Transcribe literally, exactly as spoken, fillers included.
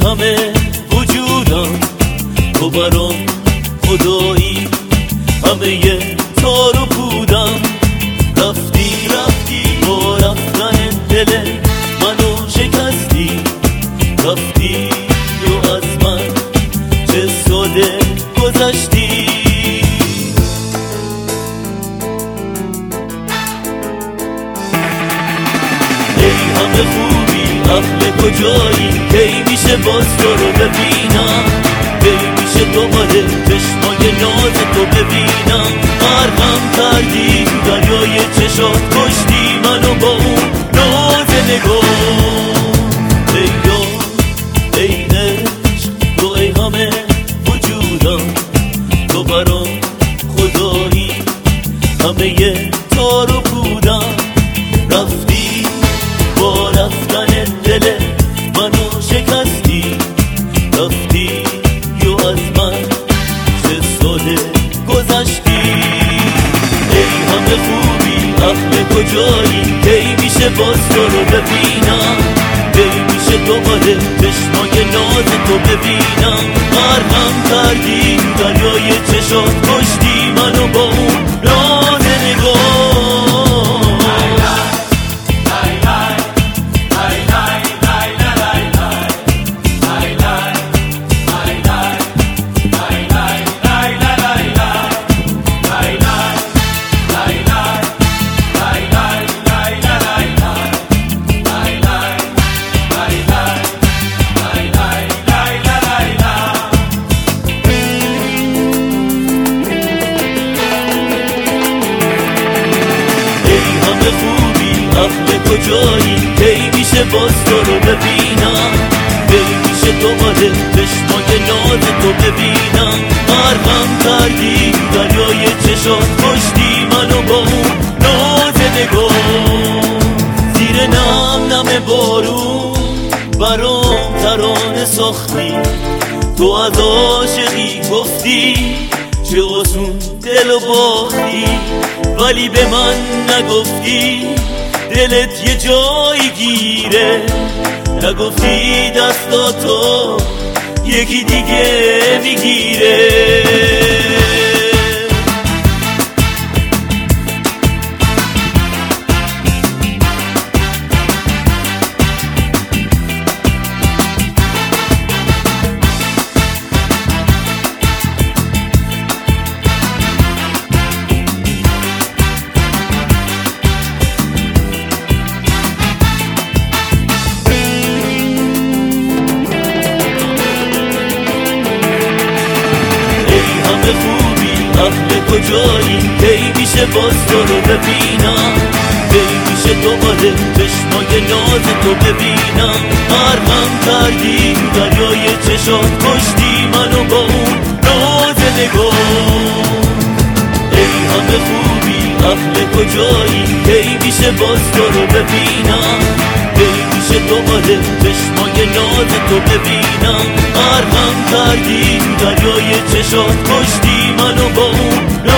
همه وجودم تو برام خدایی، همه تار و پودم. رفتی رفتی با رفتن دل منو شکستی، رفتی و از من چه ساده گذشتی. ای همه خوبی اهل کجایی، کی میشه باز تو رو ببینم، کی میشه دوباره چشمای ناز تو ببینم. غرقم کردی دریای چشات، کشتی منو با اون ناز نگاه. ای یار ای عشق تو ای همه وجودم، تو برام خدایی، همه تار و پودم. رفتی با رفتن دل منو شکستی، رفتی و از من چه ساله گذشتی. ای همه خوبی اهل کجایی، کی میشه باز تو رو ببینم، کی میشه دوباره چشمای ناز تو ببینم. غرقم کردی دریای چشات، کشتی منو با اون ناز نگاه. اهل کجایی، کی میشه باز تو رو ببینم، کی میشه دوباره چشمای ناز تو ببینم. غرقم کردی دریای چشات، کشتی منو با اون ناز نگاه. زیر نم نم بارون برام ترانه ساختی، تو از عاشقی گفتی چه آسون دلو باختی، ولی به من نگفتی دلت یه جایی گیره، نگفتی دستاتو یکی دیگه میگیره. اهل کجایی، کی میشه باز تو رو ببینم، کی میشه دوباره چشمای ناز تو ببینم. غرقم کردی دریای چشات، کشتی منو با اون ناز نگاه. ای همه خوبی اهل کجایی، کی میشه باز تو رو ببینم، کی میشه دوباره چشمای ناز تو ببینم. غرقم کردی دریای چشات، کشتی منو با اون